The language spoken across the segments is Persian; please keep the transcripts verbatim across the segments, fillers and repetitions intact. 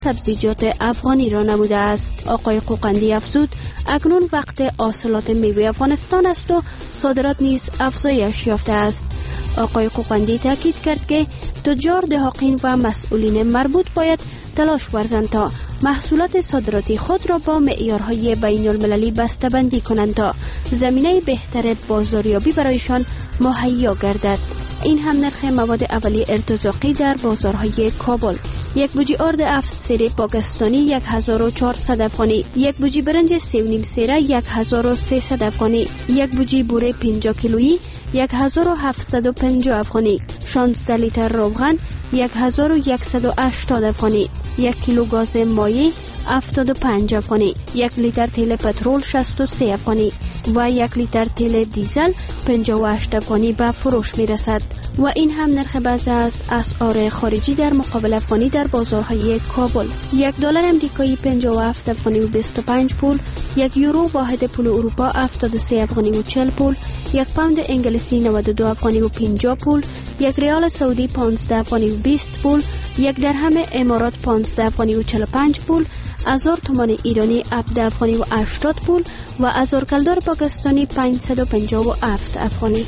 سبزیجات افغانی را نموده است. آقای قوقندی افزود اکنون وقت حاصلات میوه افغانستان است و صادرات نیز افزایش یافته است. آقای قوقندی تاکید کرد که تجار، دهاقین و مسئولین مربوط باید تلاش ورزند تا محصولات صادراتی خود را با معیارهای بین المللی بسته‌بندی کنند تا زمینه بهتر بازاریابی برایشان مهیا گردد. این هم نرخ مواد اولیه ارتزاقی در بازارهای کابل: یک بوجی آرد افت سری پاکستانی یک هزار و چهارصد افغانی، یک بوجی برنج سه و نیم سیره یک هزار و سیصد افغانی، یک بوجی بوره پنجاه کیلویی یک هزار و هفتصد و پنجاه افغانی، شانزده لیتر روغن یک هزار و صد و هشتاد افغانی، یک کیلو گاز مایع هفتاد و پنج افغانی، یک لیتر تیل پترول شصت و سه افغانی و یک لیتر تیل دیزل پنجاه و هشت افغانی به فروش می رسد. و این هم نرخ بعضی از اسعار خارجی در مقابل افغانی در بازارهای کابل: یک دلار امریکایی پنجاه و هفت افغانی و بیست و پنج پول، یک یورو واحد پول اروپا هفتاد و سه افغانی و چهل پول، یک پوند انگلیسی نود و دو افغانی و پنجاه پول، یک ریال سعودی پانزده افغانی و بیست پول، یک درهم امارات پانزده افغانی و چهل و پنج پول، هزار تومان ایرانی هفده افغانی و هشتاد پول و هزار کلدار پاکستانی پانصد و پنجاه و هفت افغانی.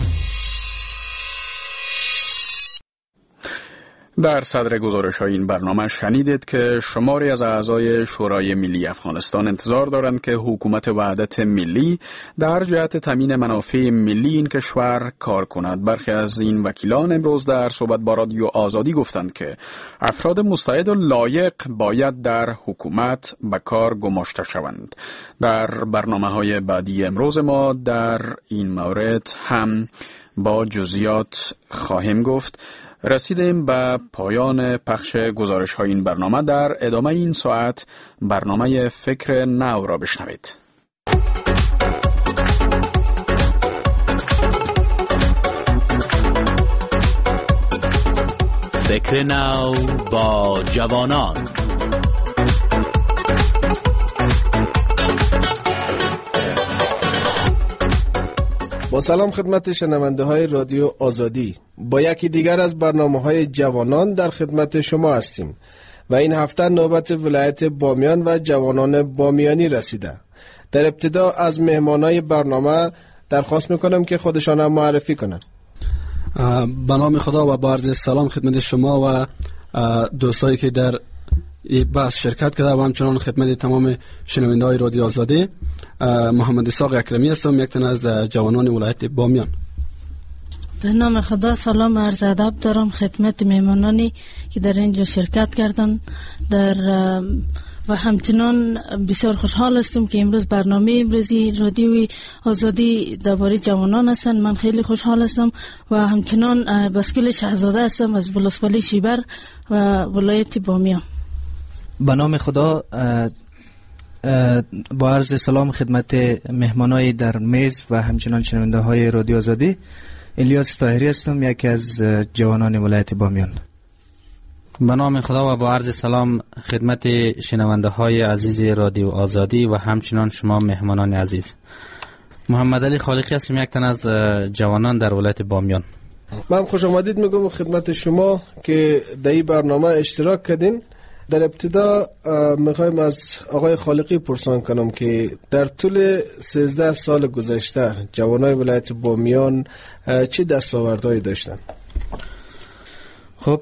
در صدر گزارش های این برنامه شنیدید که شماری از اعضای شورای ملی افغانستان انتظار دارند که حکومت وحدت ملی در جهت تامین منافع ملی این کشور کار کند. برخی از این وکیلان امروز در صحبت با رادیو آزادی گفتند که افراد مستعد و لایق باید در حکومت به کار گماشته شوند. در برنامه های بعدی امروز ما در این مورد هم با جزئیات خواهیم گفت. رسیدیم به پایان پخش گزارش های این برنامه. در ادامه این ساعت برنامه فکر نو را بشنوید. فکر نو با جوانان. با سلام خدمت شنونده های رادیو آزادی، با یکی دیگر از برنامه های جوانان در خدمت شما هستیم و این هفته نوبت ولایت بامیان و جوانان بامیانی رسیده. در ابتدا از مهمانای برنامه درخواست میکنم که خودشان هم معرفی کنند. به نام خدا و با عرض سلام خدمت شما و دوستایی که در بحث شرکت کرده و همچنان خدمت تمام شنونده های رادیو آزادی. محمد اسحاق اکرمی هستم، یک تن از جوانان ولایت بامیان. به نام خدا سلام عرض ادب دارم خدمت مهمانانی که در اینجا شرکت کردن در و همچنان بسیار خوشحال هستم که امروز برنامه امروزی رادیوی آزادی درباره جوانان هستند. من خیلی خوشحال هستم و همچنان بسکل شهزاده هستم از ولسوالی شیبر و ولایت بامیان. به نام خدا با عرض سلام خدمت مهمانای در میز و همچنان شنونده های رادیو آزادی. الیاس طاهری هستم، یکی از جوانان ولایت بامیان. به نام خدا و با عرض سلام خدمت شنونده های عزیز رادیو آزادی و همچنان شما مهمانان عزیز. محمد علی خالقی هستم، یک تن از جوانان در ولایت بامیان. من خوش آمدید میگم خدمت شما که در این برنامه اشتراک کردین. در ابتدا میخوایم از آقای خالقی پرسان کنم که در طول سیزده سال گذشته جوانای ولایت بامیان چه دستاوردهایی داشتن؟ خب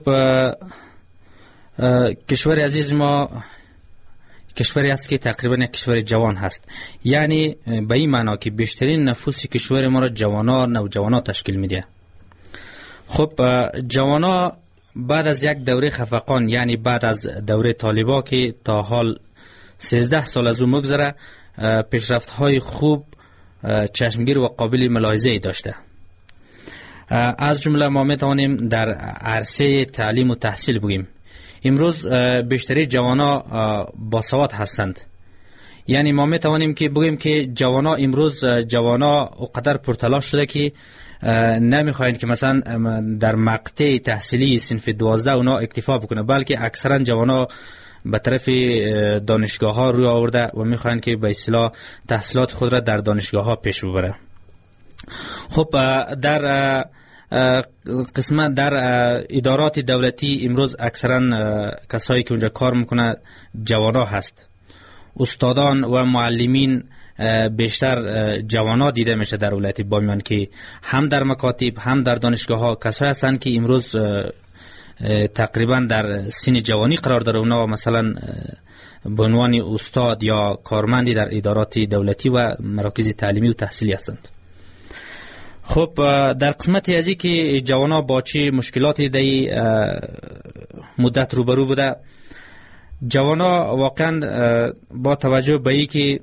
کشور عزیز ما کشوری است که تقریبا یک کشور جوان هست، یعنی به این معنا که بیشترین نفوس کشور ما را جوانا نوجوانا تشکیل میده. خب جوانا بعد از یک دوره خفقان، یعنی بعد از دوره طالبا که تا حال سیزده سال از اون مگذره، پیشرفت های خوب چشمگیر و قابل ملاحظه داشته. از جمله ما میتوانیم در عرصه تعلیم و تحصیل بگیم. امروز بیشتری جوانا باسواد هستند، یعنی ما میتوانیم که بگیم که جوانا امروز جوانا اقدر پرتلاش شده که نمیخواین که مثلا در مقطع تحصیلی صنف دوازده اونا اکتفا بکنه، بلکه اکثرا جوانا به طرف دانشگاه ها روی آورده و میخواین که به اصطلاح تحصیلات خود را در دانشگاه ها پیش ببره. خب در قسمت در ادارات دولتی امروز اکثرا کسایی که اونجا کار میکنه جوانا هست. استادان و معلمین بیشتر جوانا دیده میشه در ولایت بامیان که هم در مکاتب هم در دانشگاه ها کسایی هستند که امروز تقریبا در سن جوانی قرار داره. اونا مثلا به عنوان استاد یا کارمندی در ادارات دولتی و مراکز تعلیمی و تحصیلی هستند. خب در قسمت ازی که جوانا با چه مشکلاتی در مدت روبرو بوده، جوانا واقعا با توجه به ای که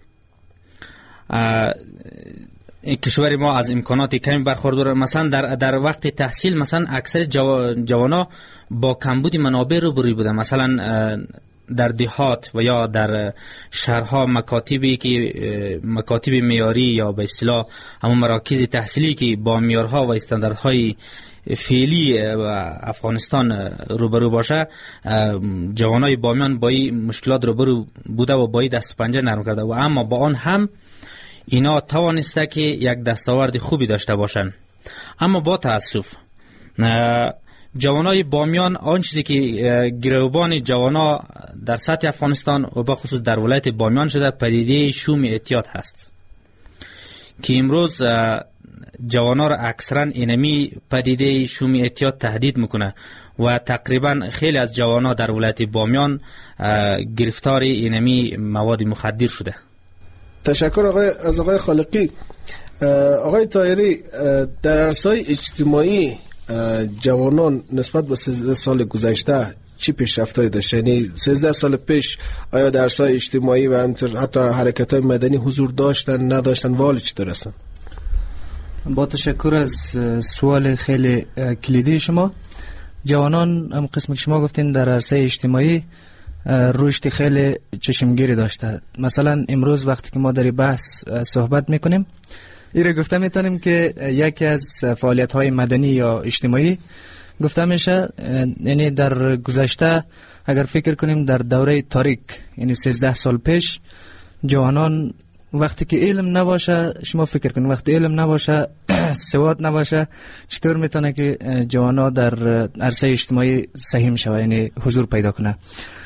کشور ما از امکانات کمی برخورداره، مثلا در در وقت تحصیل مثلا اکثر جو جوانا با کمبود منابع روبرو بوده. مثلا در دهات و یا در شهرها مکاتبی که مکاتب معیاری یا به اصطلاح همون مراکز تحصیلی که با معیارها و استانداردهای فعلی افغانستان روبرو باشه، جوانای بامیان با این مشکلات روبرو بوده و با این دست پنجه نرم کرده و اما با آن هم اینا توانسته که یک دستاورد خوبی داشته باشن. اما با تاسف جوانای بامیان آن چیزی که گروبان جوانا در سطح افغانستان و به خصوص در ولایت بامیان شده پدیده شوم اعتیاد هست که امروز جوانا را اکثرا اینمی پدیده شوم اعتیاد تهدید میکنه و تقریبا خیلی از جوانا در ولایت بامیان گرفتار اینمی مواد مخدر شده. تشکر آقای از آقای خالقی. آقای طاهری، در عرصه‌های اجتماعی جوانان نسبت به سیزده سال گذشته چی پیشرفت‌هایی داشتن؟ یعنی سیزده سال پیش آیا در عرصه‌های اجتماعی و همینطور حتی حرکت‌های مدنی حضور داشتن نداشتن و حال چطور هستن؟ با تشکر از سوال خیلی کلیدی شما. جوانان هم قسم که شما گفتین در عرصه اجتماعی رشد خیلی چشمگیری داشته. مثلا امروز وقتی که ما در بحث صحبت میکنیم ایره گفته میتونیم که یکی از فعالیت‌های مدنی یا اجتماعی گفته میشه، یعنی در گذشته اگر فکر کنیم در دوره تاریک یعنی سیزده سال پیش جوانان وقتی که علم نباشه، شما فکر کنید وقتی علم نباشه سواد نباشه چطور میتونه که جوانا در عرصه اجتماعی سهم شوه یعنی حضور پیدا کنه.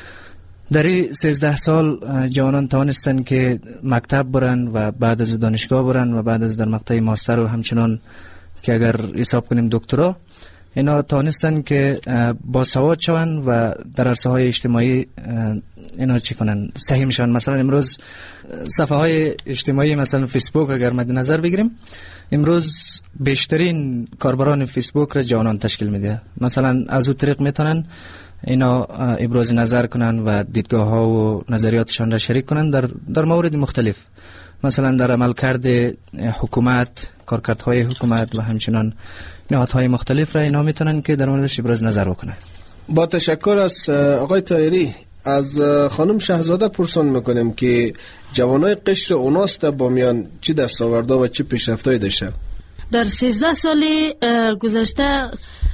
در این سیزده سال جوانان توانستن که مکتب برن و بعد از دانشگاه برن و بعد از در مقطع ماستر و همچنان که اگر حساب کنیم دکترا، اینا توانستن که با سواد شون و در عرصه های اجتماعی اینا چی کنن سهم شون. مثلا امروز صفحه های اجتماعی مثلا فیسبوک اگر مد نظر بگیریم، امروز بیشترین کاربران فیسبوک را جوانان تشکیل میده. مثلا از اون طریق میتونن اینا ابراز نظر کنن و دیدگاه ها و نظریاتشان را شریک کنن در در موارد مختلف، مثلا در عملکرد حکومت، کارکردهای حکومت و همچنان نهادهای مختلف را اینا میتونن که در موردش ابراز نظر بکنن. با تشکر از آقای طاهری. از خانم شهزاده پرسان میکنیم که جوانای قشر اوناس در بامیان چی دستاوردها و چی پیشرفتایی داشته؟ در سیزده سال گذشته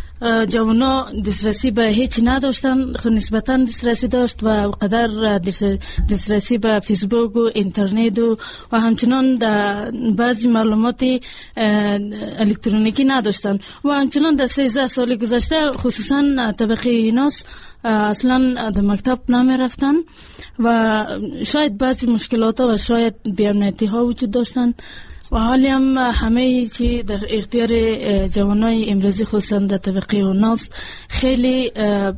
جوانا دسترسی به هیچ نداشتن، نسبتا دسترسی داشت و قدر دسترسی به فیسبوک و اینترنت و, و همچنان در بعضی معلومات الکترونیکی نداشتن و همچنان در سیزده سال گذشته خصوصا طبقه ایناس اصلا در مکتب نمی رفتن و شاید بعضی مشکلات و شاید بی‌امنیتی ها وجود داشتن و حالی هم همه چی در اختیار جوانای امروزی خصوصا در طبقه اوناس خیلی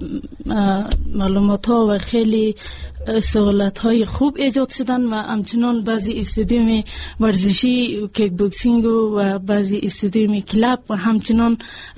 معلومات ها و خیلی سهولت های خوب ایجاد شدن و همچنان بعضی استادیوم ورزشی کیک بوکسینگ و بعضی استادیوم کلاب و همچنان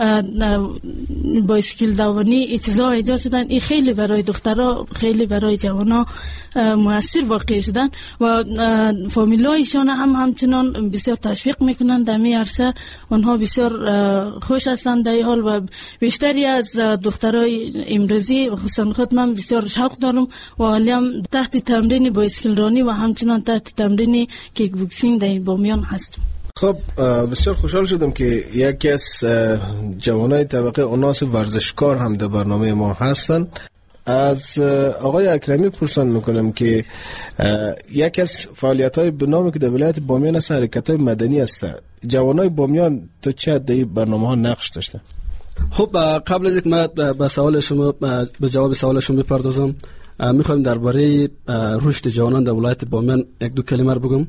بایسکل دوانی چیزا ایجاد شدن. این خیلی برای دخترها خیلی برای جوانا مؤثر واقع شدن و فامیلایشان هم همچنان بسیار تشویق میکنن در می عرصه. اونها بسیار خوش هستند در حال و بیشتری از دخترای امروزی و خصوصا خود من بسیار شوق دارم و حالی هم تحت تمرین بایسکل رانی و همچنان تحت تمرین کیک بوکسینگ در بامیان هستم. خب بسیار خوشحال شدم که یکی از جوانای طبقه اوناس ورزشکار هم در برنامه ما هستن. از آقای اکرمی پرسان میکنم که یکی از فعالیت های بنامی که در ولایت بامیان است حرکت های مدنی است. جوانای بامیان تو چه در برنامه ها نقش داشته؟ خب قبل از اینکه من به سوال شما به جواب سوال شما بپردازم، میخوایم درباره رشد جوانان در ولایت بامیان یک دو کلمه رو بگم.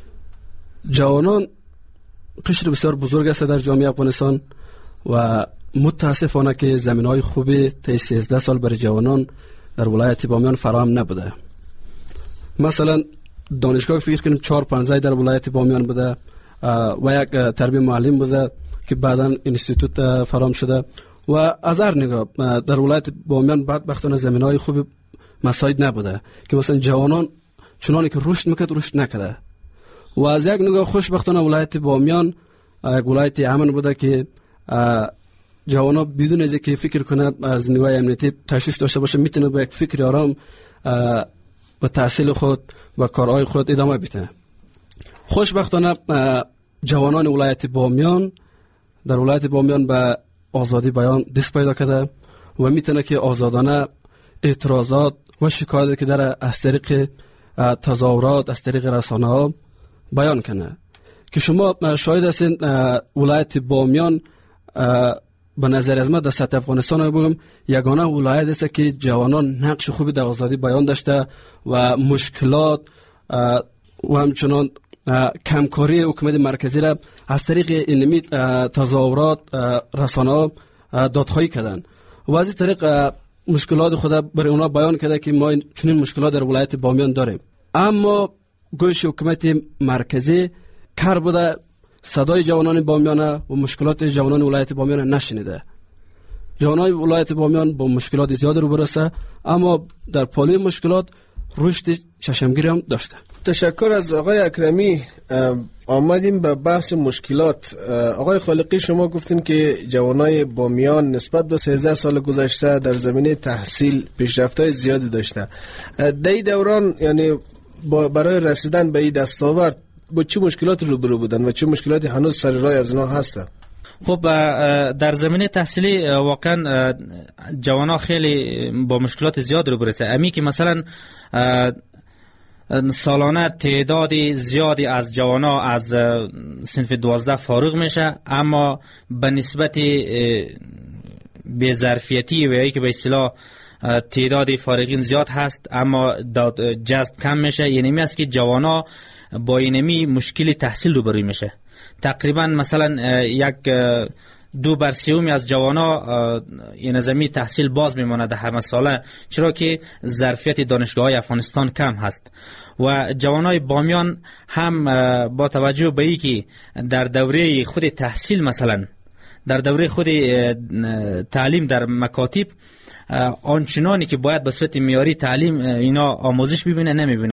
جوانان قشر بسیار بزرگ است در جامعه افغانستان و متاسفانه که زمینهای خوبی تا سیزده سال برای جوانان در ولایت بامیان فراهم نبوده. مثلا دانشگاه فکر کنیم چهار پنځه در ولایت بامیان بوده و یک تربیه معلم بوده که بعداً اینستیتوت فراهم شده و از هر نگاه در ولایت بامیان بدبختانه زمینهای خوب مساعد نبوده که مثلا جوانان چنانی که رشد میکرد رشد نکرده. و از یک نگاه خوشبختانه ولایت بامیان یک ولایت امن بوده که جوانا بدون از اینکه فکر کنه از نیروی امنیتی تشویش داشته باشه میتونه با یک فکر آرام و تحصیل خود و کارهای خود ادامه بده. خوشبختانه جوانان ولایت بامیان در ولایت بامیان به آزادی بیان دست پیدا کرده و میتونه که آزادانه اعتراضات و شکایت که در از طریق تظاهرات از طریق رسانه ها بیان کنه. که شما شاهد هستین ولایت بامیان به نظر از من در سطح افغانستان بگم یگانه ولایت است که جوانان نقش خوبی در آزادی بیان داشته و مشکلات و همچنان کمکاری حکومت مرکزی را از طریق اینمی تظاهرات رسانه ها دادخواهی کردن و از این طریق مشکلات خود برای اونا بیان کرده که ما چنین مشکلات در ولایت بامیان داریم. اما گوش حکومت مرکزی کار بوده صدای جوانان بامیان و مشکلات جوانان ولایت بامیان نشنیده. جوانان ولایت بامیان با مشکلات زیاد روبرو است، اما در پالی مشکلات رشد چشمگیری هم داشته. تشکر از آقای اکرمی. آمدیم به بحث مشکلات. آقای خالقی شما گفتین که جوانای بامیان نسبت به سیزده سال گذشته در زمینه تحصیل پیشرفت‌های زیادی داشته. در این دوران یعنی برای رسیدن به این دستاورد با چه مشکلات روبرو بودن و چه مشکلاتی هنوز سر راه از اونها هستن؟ خب در زمینه تحصیلی واقعا جوانا خیلی با مشکلات زیاد روبرو هستند. امی که مثلا سالانه تعداد زیادی از جوانا از صنف دوازده فارغ میشه، اما به نسبت بی‌ظرفیتی و یا که به اصطلاح تعداد فارغین زیاد هست اما جذب کم میشه. یعنی می است که جوانا با اینمی مشکل تحصیل روبرو میشه. تقریبا مثلا یک دو بر سومی از جوانا این زمین تحصیل باز میمونه در همه ساله، چرا که ظرفیت دانشگاه های افغانستان کم هست. و جوانای بامیان هم با توجه به اینکه در دوره خود تحصیل مثلا در دوره خود تعلیم در مکاتب آنچنانی که باید به صورت معیاری تعلیم اینا آموزش ببینه نمیبینه.